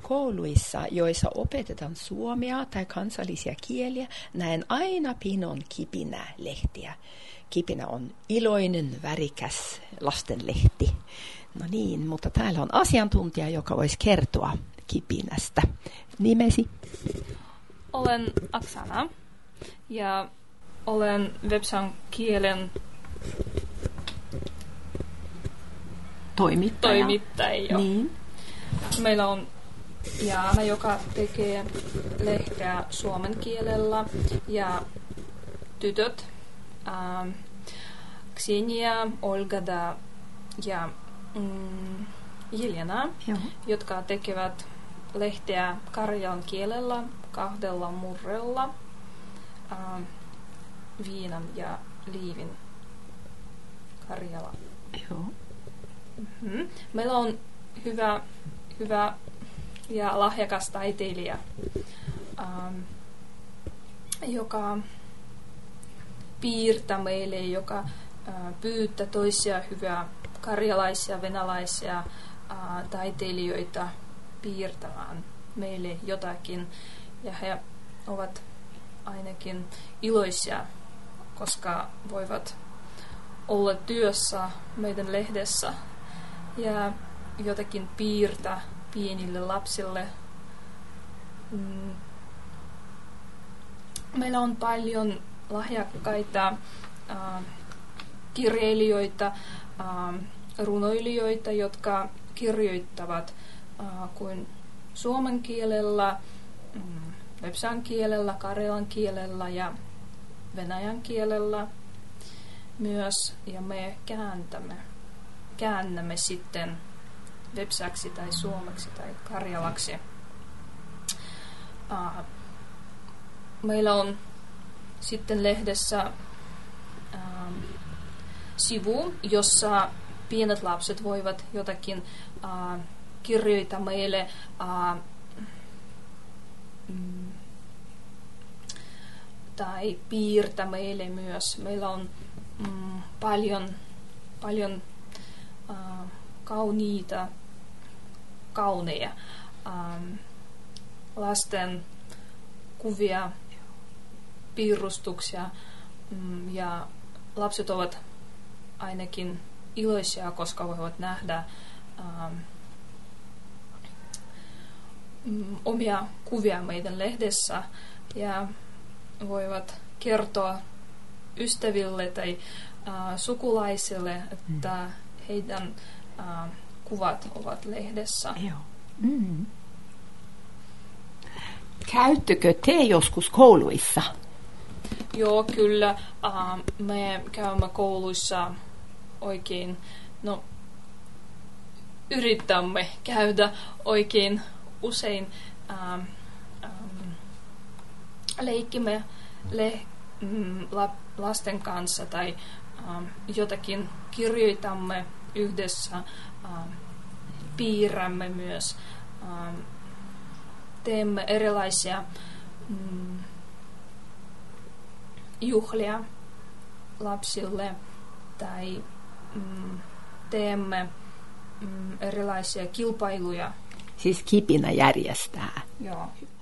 kouluissa, joissa opetetaan suomea tai kansallisia kieliä, näen aina pinon Kipinä-lehtiä. Kipinä on iloinen, värikäs lastenlehti. No niin, mutta täällä on asiantuntija, joka voisi kertoa Kipinästä. Nimesi? Olen Aksana ja olen Websan kielen toimittaja. Niin. Meillä on Jaana, joka tekee lehteä suomen kielellä, ja tytöt Ksenia, Olga ja Jelena, jotka tekevät lehteä karjalan kielellä 2 murrella, Viinan ja Liivin Karjala. Joo. Mm-hmm. Meillä on hyvä ja lahjakas taiteilija, joka piirtää meille, joka pyytää toisia hyviä karjalaisia, venäläisiä taiteilijoita piirtämään meille jotakin. Ja he ovat ainakin iloisia, koska voivat olla työssä meidän lehdessä ja jotakin piirtää pienille lapsille. Meillä on paljon lahjakkaita kirjailijoita, runoilijoita, jotka kirjoittavat kuin suomen kielellä, Websan kielellä, karjalan kielellä ja venäjän kielellä myös, ja me käännämme sitten websaksi tai suomeksi tai karjalaksi. Meillä on sitten lehdessä sivu, jossa pienet lapset voivat jotakin kirjoittaa meille tai piirtää meille myös. Meillä on paljon kauneja lasten kuvia, piirustuksia, ja lapset ovat ainakin iloisia, koska voivat nähdä omia kuvia meidän lehdessä ja voivat kertoa ystäville tai sukulaisille, että heidän kuvat ovat lehdessä. Joo. Mm. Käyttekö te joskus kouluissa? Joo, kyllä. Me käymme kouluissa oikein, yritämme käydä oikein usein. Leikkimme lasten kanssa tai jotakin kirjoitamme yhdessä, piirrämme myös, teemme erilaisia juhlia lapsille tai teemme erilaisia kilpailuja. Siis Kipinä järjestää. Joo.